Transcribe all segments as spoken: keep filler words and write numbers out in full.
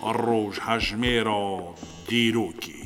روش هجمه را دیروکی.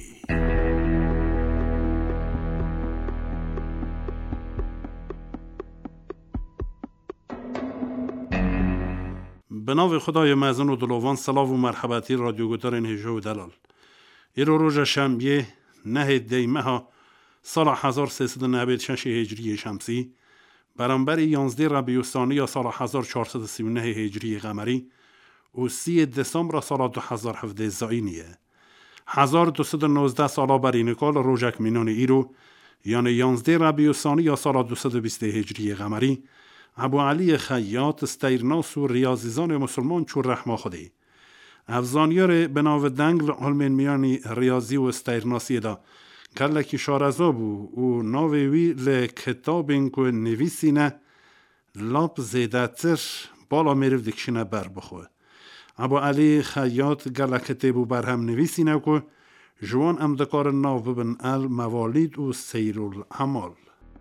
به نام خدای مزن و دلوان، سلام و مرحبتی رادیو گوترین هجو و دلال. ایرو روز شنبه نه دیمه ها سال هزار و سیصد و نود و شش هجری شمسی برابر یازده ربیع الثانی یا سال هزار و چهارصد و سی و نه هجری قمری و سی دسامبر سال دو هزار و هفده زاینیه. هزار و دویست و نوزده سال بر اینکال روزک مینون ایرو یعنی یازده ربیع الثانی یا سال دویست و بیست هجری قمری ابو علی خیاط استیرناس و ریاضیزان مسلمان چون رحمه خودی افزانیار بناو دنگل علم میانی ریاضی و استیرناسی دا کلکی شارزا بو و ناوی لکتاب اینکو نویسینه لاب زیده تر بالا میرف دکشینه بر بخواه. ابو علی خیاط گلکته بو برهم نویسینه که جوان امدکار ناو ببن ال موالید و سیرول عمال.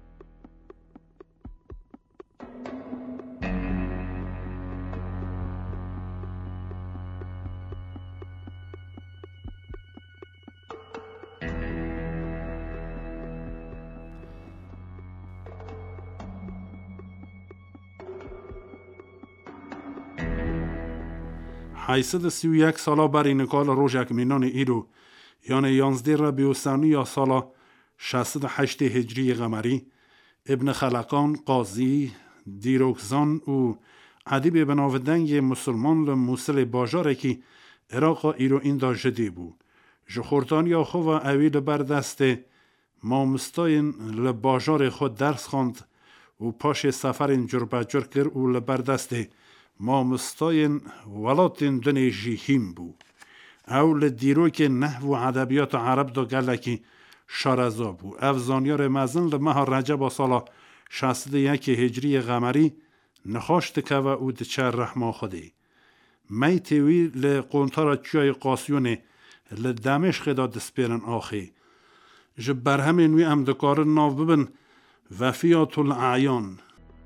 هشتصد سی و یک سالا بر اینکال روزک مینان ایرو یعنی یازده ربیع الثانی یا سال شصت و هشت هجری قمری ابن خلقان قاضی دیروکزان و ادیب بناو دنگ مسلمان لموصل باجاره که عراق ایرو این دا جدی بو جخورتان یا خو و اویل بر دست مامستاین لباجار خود درس خواند و پاش سفر جربجر کرد و لبر دست مامستاین ولاتین دنی جیهیم بو او لدیروک نحو و ادبیات عرب دا گلکی شارزا بو افزانیار مزن لمه رجب سالا شصت و یک هجری قمری نخاشت که و او دچر رحمه خودی میتوی لقونتارا چیای قاسیون لدمشق دا دسپیرن آخی جب برهم نوی امدکار ناو ببن وفیات الاعیان.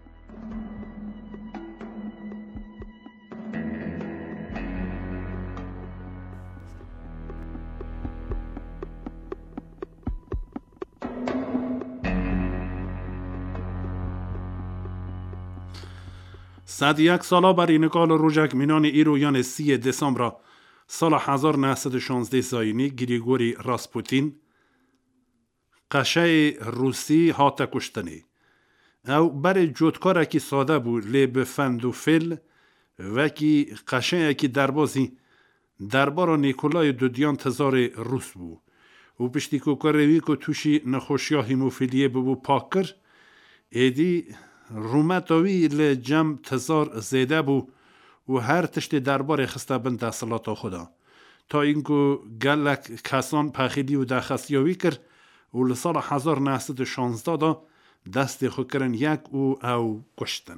صد یک سالا بر اینکال روزک مینان ایرو یعنی سی دسامبر سال هزار و نهصد و شانزده زاینی گریگوری راسپوتین قشه روسی هات کشتنی او بر جودکار کی ساده بود لب فندوفل و کی قشه کی دربازی دربار نیکولای دودیان تزار روس بود و پشتی که کروی که توشی نخوشیا هیموفیلیه ببو پاکر ایدی رومتاوی لجم تزار زیده بو و هر تشت دربار خسته بند دستلاتا خدا تا اینکو گلک کسان پخیلی و دخصیاوی کرد و لسال هزار و نهصد و شانزده دا دست خود کرن یک او او کشتن.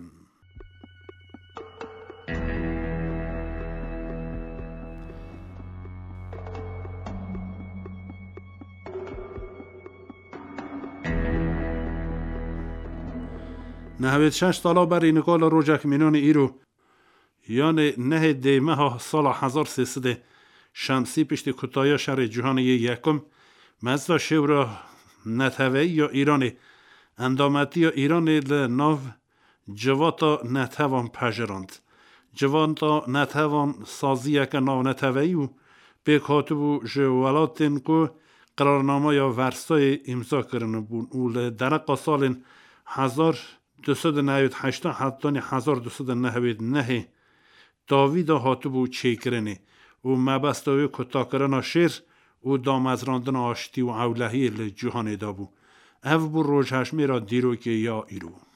نهوید شش سالا بر اینکال روزک مینان ایرو یعنی نه دیمه ها سال هزار و سیصد شمسی پشت کتایا شهر جهان یکم مزد شورا نتوی یا ایران اندامتی یا ایران لناو جواتا نتوان پجراند جواتا نتوان سازی یک ناو نتوی و به کاتب و جوالاتین که قرارنامه یا ورسای امضا کرنه بون و درق سال هزار دویست و نود و هشت حتی هزار و دویست و نود و نه داوید هاتبو چیکرنه و مبستوی کتا کرنا شیر و دامزراندن آشتی و اولهی لجهان دابو او بو روز هشمی را دیرو که یا ایرو